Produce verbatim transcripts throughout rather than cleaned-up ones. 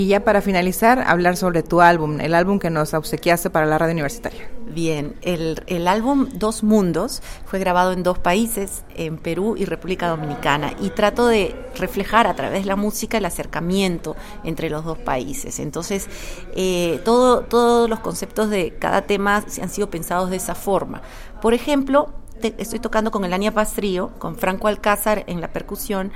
Y ya para finalizar, hablar sobre tu álbum, el álbum que nos obsequiaste para la radio universitaria. Bien, el, el álbum Dos Mundos fue grabado en dos países, en Perú y República Dominicana, y trato de reflejar a través de la música el acercamiento entre los dos países. Entonces, eh, todo, todos los conceptos de cada tema han sido pensados de esa forma. Por ejemplo, te, estoy tocando con Elania Paz Trío, con Franco Alcázar en la percusión,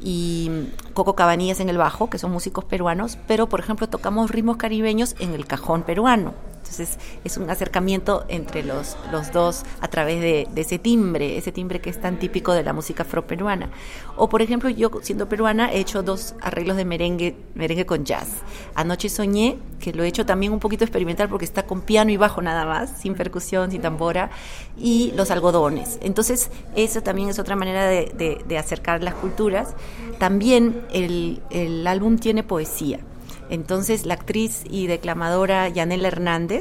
y Coco Cabanillas en el bajo, que son músicos peruanos, pero por ejemplo tocamos ritmos caribeños en el cajón peruano. Entonces es un acercamiento entre los, los dos a través de, de ese timbre, ese timbre que es tan típico de la música afroperuana. O por ejemplo, yo siendo peruana he hecho dos arreglos de merengue, merengue con jazz. Anoche Soñé, que lo he hecho también un poquito experimental porque está con piano y bajo nada más, sin percusión, sin tambora, y Los Algodones. Entonces eso también es otra manera de, de, de acercar las culturas. También el, el álbum tiene poesía. Entonces la actriz y declamadora Yanela Hernández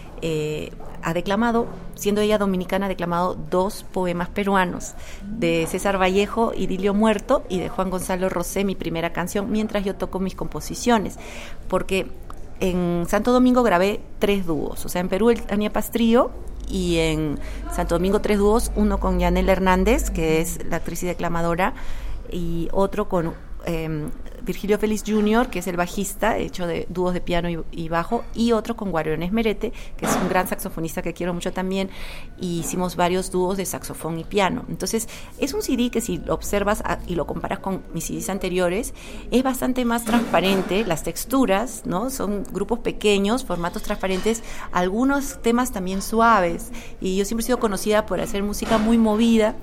eh, ha declamado, siendo ella dominicana, ha declamado dos poemas peruanos, de César Vallejo, Idilio Muerto, y de Juan Gonzalo Rosé, mi primera canción, mientras yo toco mis composiciones, porque en Santo Domingo grabé tres dúos, o sea, en Perú el Elania Paz Trío, y en Santo Domingo tres dúos, uno con Yanela Hernández, que es la actriz y declamadora, y otro con eh, Virgilio Félix junior, que es el bajista, hecho de dúos de piano y, y bajo, y otro con Guariones Merete, que es un gran saxofonista que quiero mucho también, y hicimos varios dúos de saxofón y piano. Entonces, es un C D que si lo observas a, y lo comparas con mis C Ds anteriores, es bastante más transparente, las texturas, ¿no? Son grupos pequeños, formatos transparentes, algunos temas también suaves, y yo siempre he sido conocida por hacer música muy movida,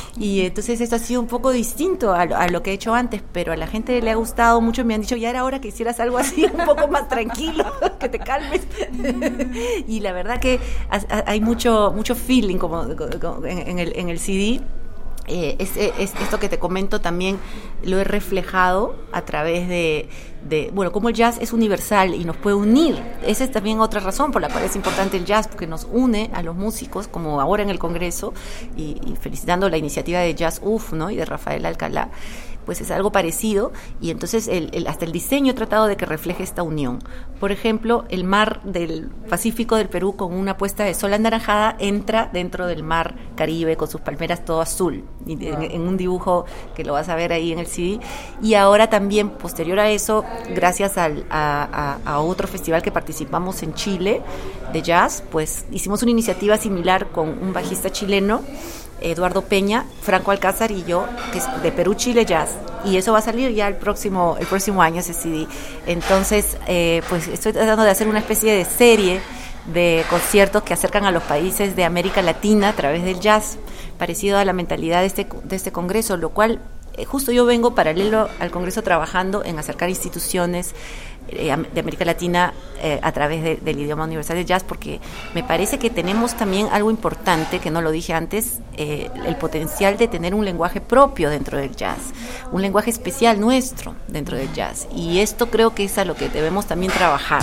y entonces esto ha sido un poco distinto a, a lo que he hecho antes, pero a la gente le ha gustado mucho, me han dicho, ya era hora que hicieras algo así, un poco más tranquilo, que te calmes. Y la verdad que hay mucho mucho feeling como, como en, el, en el C D. Eh, es, es, esto que te comento también lo he reflejado a través de, de, bueno, como el jazz es universal y nos puede unir. Esa es también otra razón por la cual es importante el jazz, porque nos une a los músicos, como ahora en el Congreso, y, y felicitando la iniciativa de Jazz U F, ¿no? Y de Rafael Alcalá, pues es algo parecido, y entonces el, el, hasta el diseño he tratado de que refleje esta unión. Por ejemplo, el mar del Pacífico del Perú, con una puesta de sol anaranjada, entra dentro del mar Caribe con sus palmeras todo azul, y en, en un dibujo que lo vas a ver ahí en el C D. Y ahora también, posterior a eso, gracias al, a, a, a otro festival que participamos en Chile de jazz, pues hicimos una iniciativa similar con un bajista chileno, Eduardo Peña, Franco Alcázar y yo, que es de Perú Chile Jazz, y eso va a salir ya el próximo el próximo año, ese C D. Entonces, eh, pues estoy tratando de hacer una especie de serie de conciertos que acercan a los países de América Latina a través del jazz, parecido a la mentalidad de este de este congreso, lo cual eh, justo yo vengo paralelo al congreso trabajando en acercar instituciones de América Latina eh, a través de, del idioma universal del jazz, porque me parece que tenemos también algo importante, que no lo dije antes, eh, el potencial de tener un lenguaje propio dentro del jazz, un lenguaje especial nuestro dentro del jazz, y esto creo que es a lo que debemos también trabajar.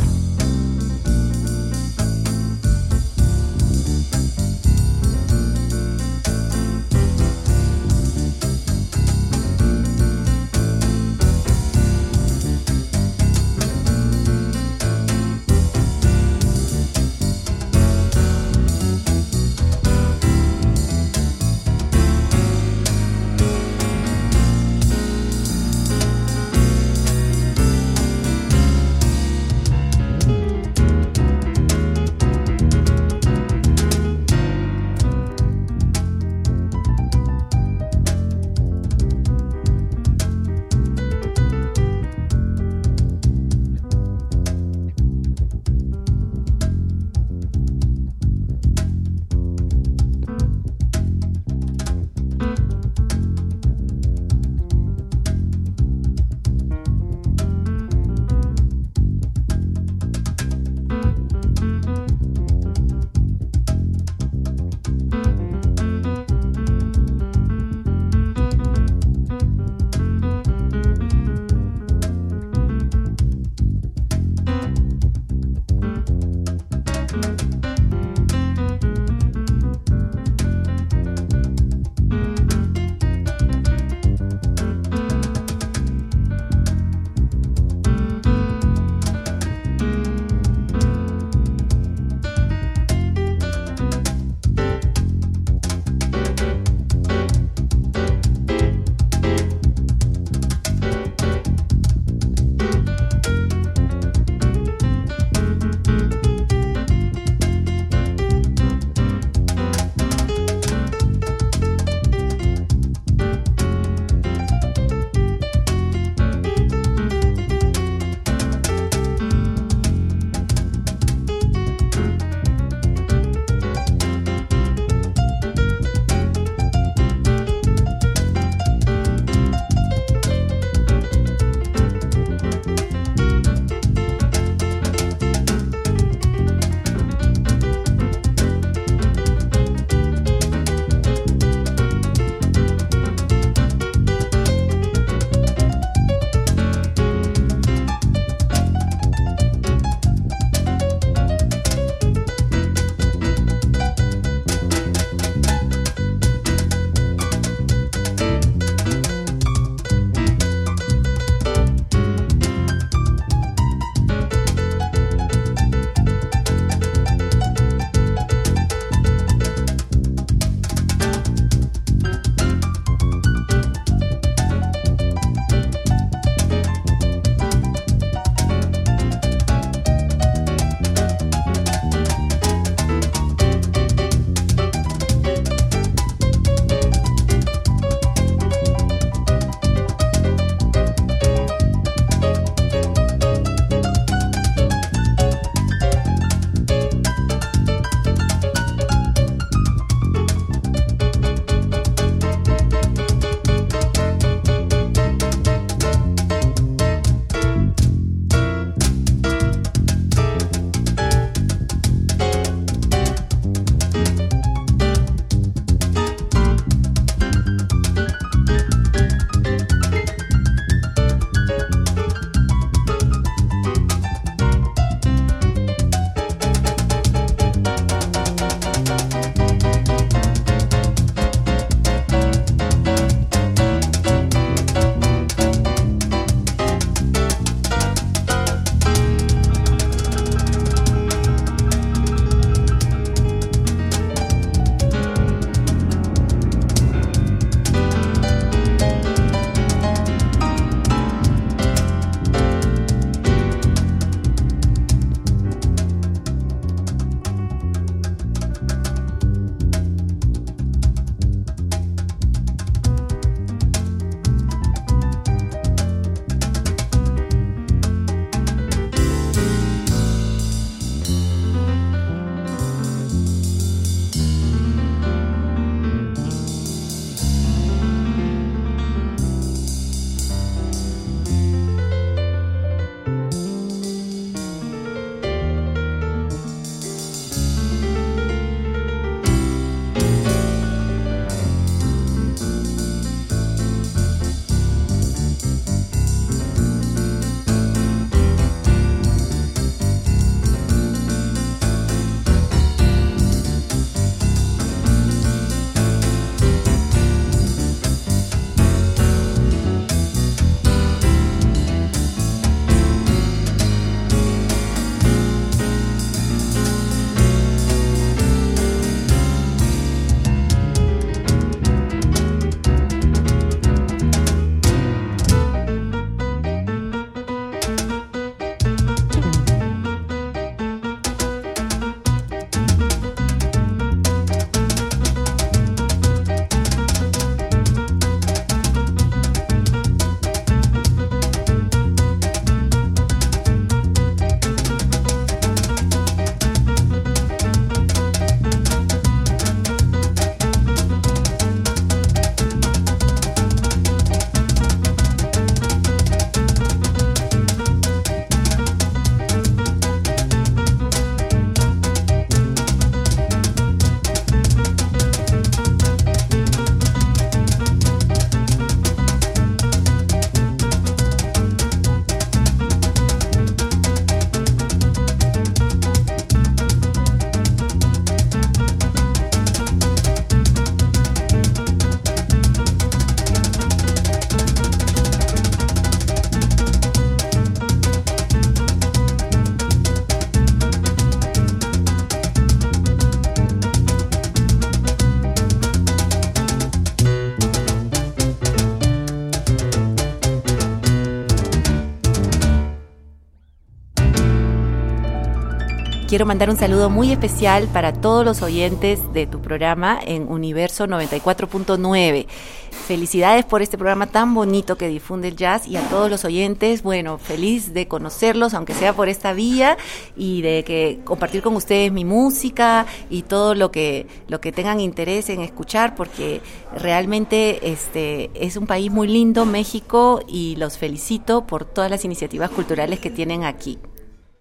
quiero mandar un saludo muy especial para todos los oyentes de tu programa en Universo noventa y cuatro punto nueve. Felicidades por este programa tan bonito que difunde el jazz, y a todos los oyentes, bueno, feliz de conocerlos, aunque sea por esta vía, y de que compartir con ustedes mi música y todo lo que lo que tengan interés en escuchar, porque realmente este es un país muy lindo, México, y los felicito por todas las iniciativas culturales que tienen aquí.